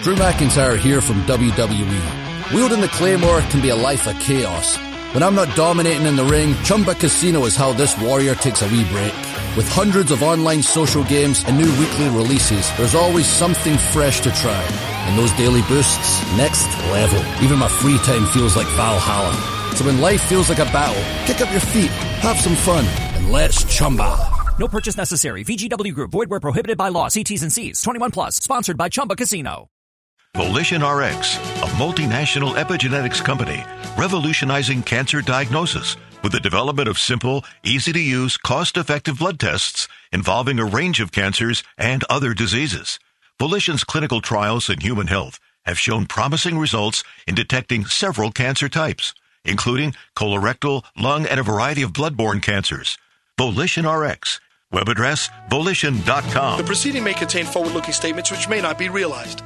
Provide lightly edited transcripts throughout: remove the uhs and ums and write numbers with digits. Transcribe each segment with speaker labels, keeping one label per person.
Speaker 1: Drew McIntyre here from WWE. Wielding the Claymore can be a life of chaos. When I'm not dominating in the ring, Chumba Casino is how this warrior takes a wee break. With hundreds of online social games and new weekly releases, there's always something fresh to try. And those daily boosts, next level. Even my free time feels like Valhalla. So when life feels like a battle, kick up your feet, have some fun, and let's Chumba.
Speaker 2: No purchase necessary. VGW Group. Void where prohibited by law. See T's and C's. 21 plus. Sponsored by Chumba Casino.
Speaker 3: Volition RX, a multinational epigenetics company revolutionizing cancer diagnosis with the development of simple, easy-to-use, cost-effective blood tests involving a range of cancers and other diseases. Volition's clinical trials in human health have shown promising results in detecting several cancer types, including colorectal, lung, and a variety of blood-borne cancers. Volition RX. Web address, volition.com.
Speaker 4: The proceeding may contain forward-looking statements which may not be realized.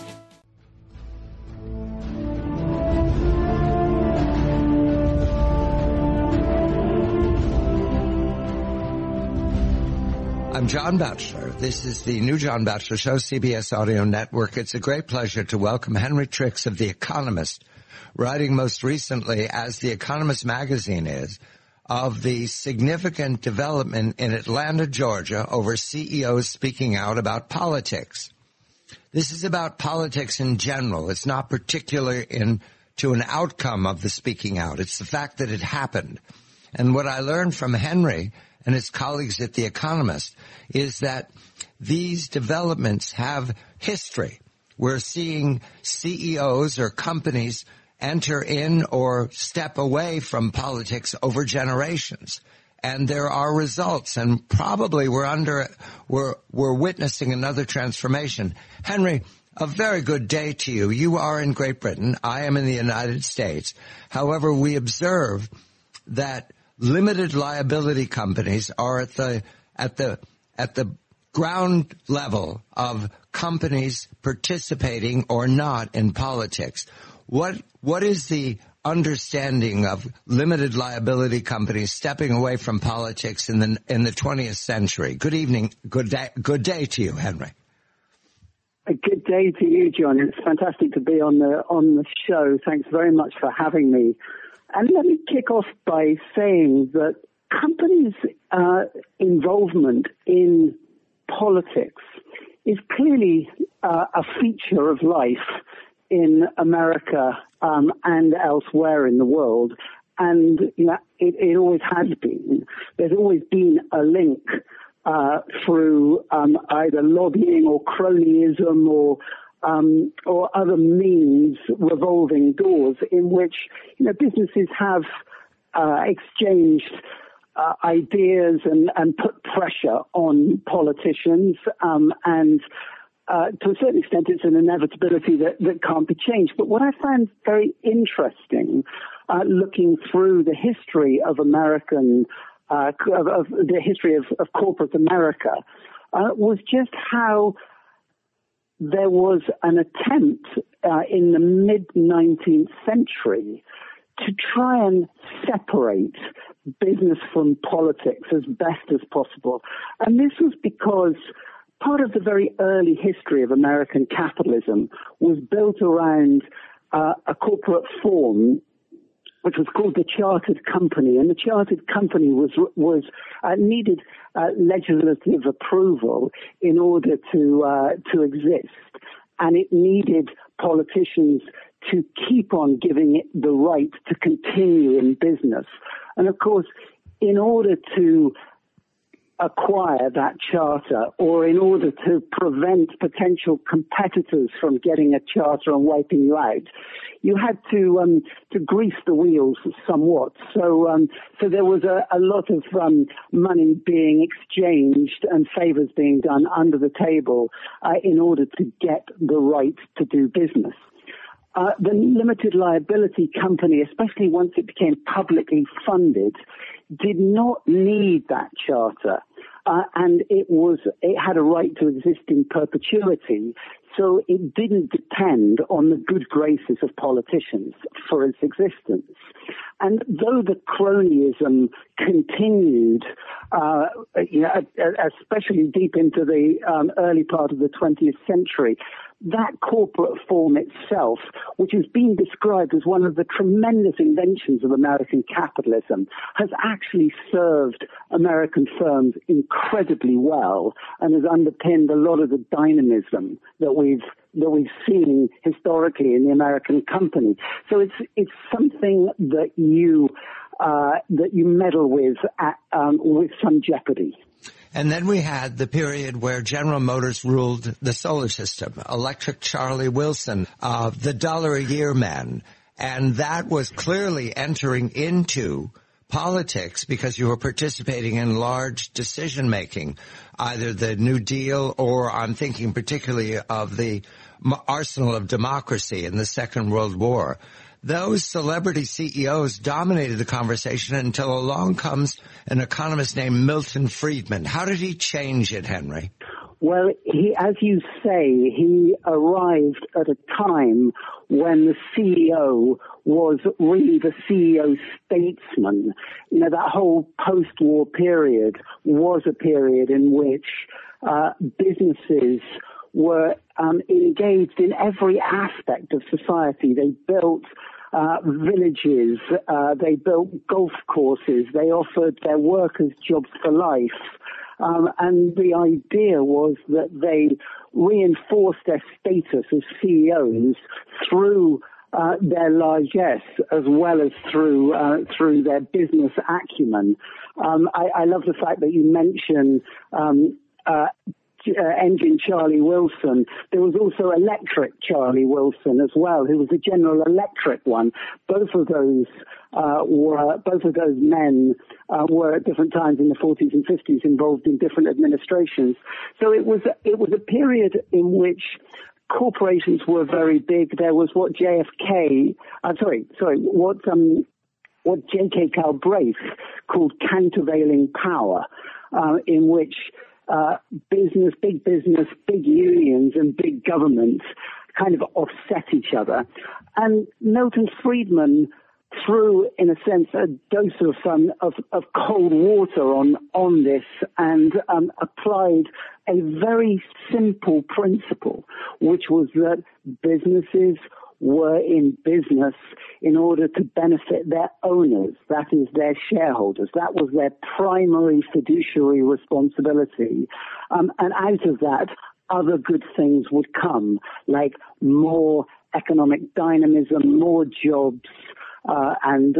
Speaker 5: I'm John Batchelor. This is the new John Batchelor Show, CBS Audio Network. It's a great pleasure to welcome Henry Tricks of The Economist, writing most recently, as The Economist magazine is, of the significant development in Atlanta, Georgia, over CEOs speaking out about politics. This is about politics in general. It's not particular to an outcome of the speaking out. It's the fact that it happened. And what I learned from Henry and his colleagues at The Economist is that these developments have history. We're seeing CEOs or companies enter in or step away from politics over generations. And there are results, and probably we're witnessing another transformation. Henry, a very good day to you. You are in Great Britain. I am in the United States. However, we observe that limited liability companies are at the ground level of companies participating or not in politics. What is the understanding of limited liability companies stepping away from politics in the 20th century? Good evening. Good day to you, Henry.
Speaker 6: A good day to you, John. It's fantastic to be on the show. Thanks very much for having me. And let me kick off by saying that companies' involvement in politics is clearly a feature of life in America and elsewhere in the world. And it always has been. There's always been a link through either lobbying or cronyism or other means, revolving doors, in which businesses have exchanged ideas and put pressure on politicians, and to a certain extent, it's an inevitability that can't be changed. But what I found very interesting, looking through the history of American, of the history of corporate America, was just how there was an attempt in the mid-19th century to try and separate business from politics as best as possible. And this was because part of the very early history of American capitalism was built around a corporate form which was called the chartered company, and the chartered company was needed legislative approval in order to exist, and it needed politicians to keep on giving it the right to continue in business. And of course, in order to acquire that charter, or in order to prevent potential competitors from getting a charter and wiping you out, you had to grease the wheels somewhat. So there was a lot of money being exchanged and favors being done under the table in order to get the right to do business. The limited liability company, especially once it became publicly funded, did not need that charter, and it had a right to exist in perpetuity, so it didn't depend on the good graces of politicians for its existence. And though the cronyism continued, especially deep into the early part of the 20th century, that corporate form itself, which has been described as one of the tremendous inventions of American capitalism, has actually served American firms incredibly well and has underpinned a lot of the dynamism that we've seen historically in the American company. So it's something that you meddle with some jeopardy.
Speaker 5: And then we had the period where General Motors ruled the solar system, Electric Charlie Wilson, the $1-a-year man. And that was clearly entering into politics because you were participating in large decision-making, either the New Deal or I'm thinking particularly of the arsenal of democracy in the Second World War. Those celebrity CEOs dominated the conversation until along comes an economist named Milton Friedman. How did he change it, Henry?
Speaker 6: Well, as you say, he arrived at a time when the CEO was really the CEO statesman. You know, that whole post-war period was a period in which businesses were engaged in every aspect of society. They built villages, they built golf courses, they offered their workers jobs for life. And the idea was that they reinforced their status as CEOs through their largesse as well as through their business acumen. I love the fact that you mention engine Charlie Wilson. There was also Electric Charlie Wilson as well, who was the General Electric one. Both of those men were at different times in the 40s and 50s involved in different administrations. So it was a period in which corporations were very big. There was what J.K. Galbraith called countervailing power, in which big business, big unions, and big governments kind of offset each other. And Milton Friedman threw, in a sense, a dose of cold water on this and applied a very simple principle, which was that businesses were in business in order to benefit their owners, that is, their shareholders. That was their primary fiduciary responsibility. And out of that, other good things would come, like more economic dynamism, more jobs, and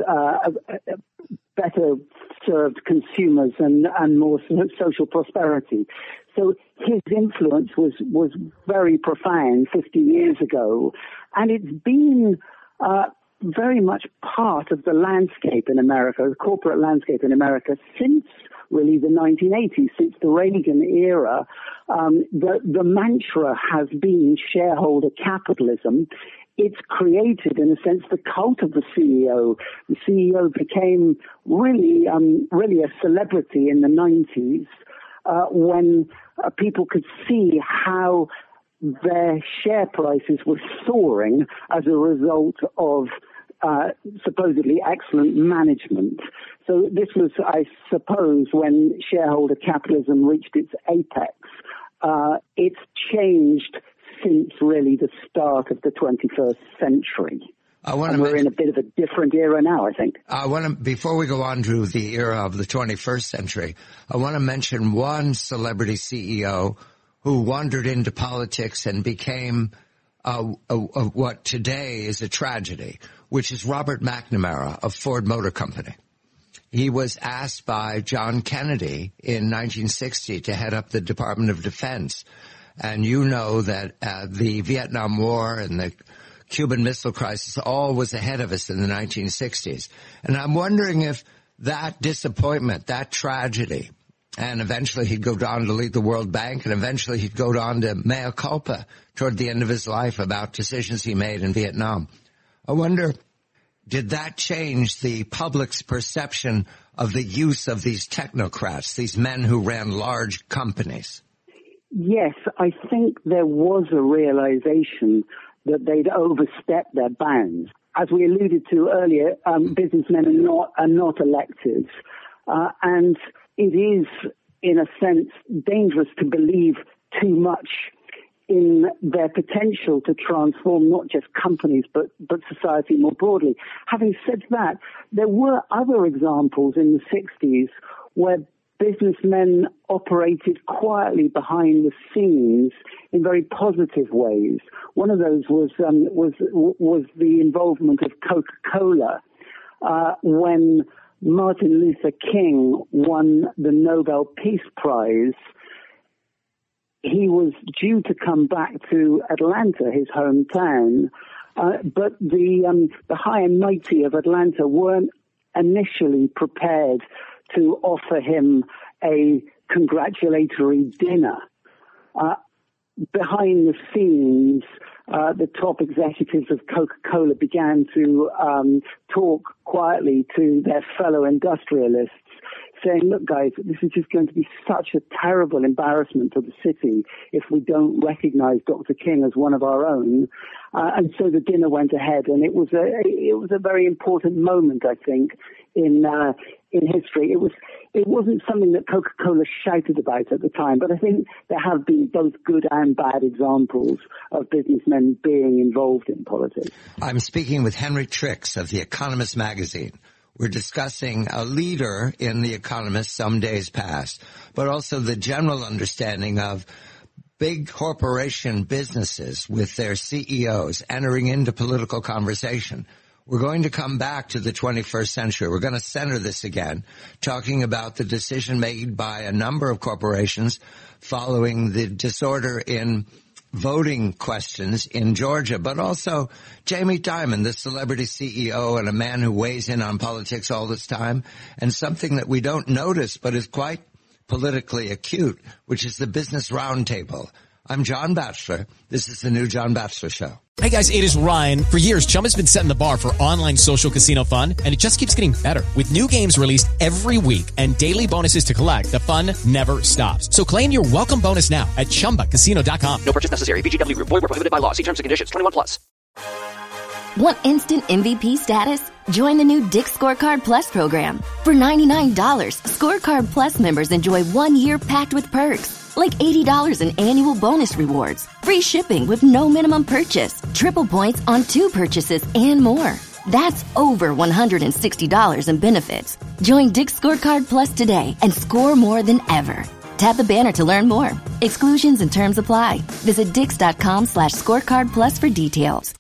Speaker 6: better served consumers and more social prosperity. So his influence was very profound 50 years ago, and it's been very much part of the landscape in America, the corporate landscape in America, since really the 1980s, since the Reagan era. The mantra has been shareholder capitalism. It's created, in a sense, the cult of the CEO. The CEO became really a celebrity in the 90s when people could see how their share prices were soaring as a result of supposedly excellent management. So this was, I suppose, when shareholder capitalism reached its apex. It's changed since really the start of the 21st century. We're in a bit of a different era now, I think.
Speaker 5: Before we go on to the era of the 21st century, I want to mention one celebrity CEO who wandered into politics and became what today is a tragedy, which is Robert McNamara of Ford Motor Company. He was asked by John Kennedy in 1960 to head up the Department of Defense. And you know that the Vietnam War and the Cuban Missile Crisis all was ahead of us in the 1960s. And I'm wondering if that disappointment, that tragedy, and eventually he'd go on to lead the World Bank, and eventually he'd go on to mea culpa toward the end of his life about decisions he made in Vietnam. I wonder, did that change the public's perception of the use of these technocrats, these men who ran large companies?
Speaker 6: Yes, I think there was a realization that they'd overstepped their bounds. as we alluded to earlier, businessmen are not elected. And it is, in a sense, dangerous to believe too much in their potential to transform not just companies, but society more broadly. Having said that, there were other examples in the 60s where businessmen operated quietly behind the scenes in very positive ways. One of those was the involvement of Coca-Cola when Martin Luther King won the Nobel Peace Prize. He was due to come back to Atlanta, his hometown, but the high and mighty of Atlanta weren't initially prepared to offer him a congratulatory dinner. Behind the scenes, the top executives of Coca-Cola began to talk quietly to their fellow industrialists, saying, look, guys, this is just going to be such a terrible embarrassment to the city if we don't recognize Dr. King as one of our own. And so the dinner went ahead, and it was a very important moment, I think, in history. It wasn't something that Coca-Cola shouted about at the time, but I think there have been both good and bad examples of businessmen being involved in politics.
Speaker 5: I'm speaking with Henry Tricks of The Economist magazine. We're discussing a leader in The Economist some days past, but also the general understanding of big corporation businesses with their CEOs entering into political conversation. We're going to come back to the 21st century. We're going to center this again, talking about the decision made by a number of corporations following the disorder in voting questions in Georgia, but also Jamie Dimon, the celebrity CEO and a man who weighs in on politics all this time, and something that we don't notice but is quite politically acute, which is the Business Roundtable. I'm John Batchelor. This is the new John Batchelor Show.
Speaker 7: Hey guys, it is Ryan. For years, Chumba's been setting the bar for online social casino fun, and it just keeps getting better. With new games released every week and daily bonuses to collect, the fun never stops. So claim your welcome bonus now at ChumbaCasino.com.
Speaker 2: No purchase necessary. VGW Group. Void where prohibited by law. See terms and conditions. 21+.
Speaker 8: Want instant MVP status? Join the new Dick's Scorecard Plus program. For $99, Scorecard Plus members enjoy 1 year packed with perks, like $80 in annual bonus rewards, free shipping with no minimum purchase, triple points on 2 purchases, and more. That's over $160 in benefits. Join Dick's Scorecard Plus today and score more than ever. Tap the banner to learn more. Exclusions and terms apply. Visit Dix.com/scorecard plus for details.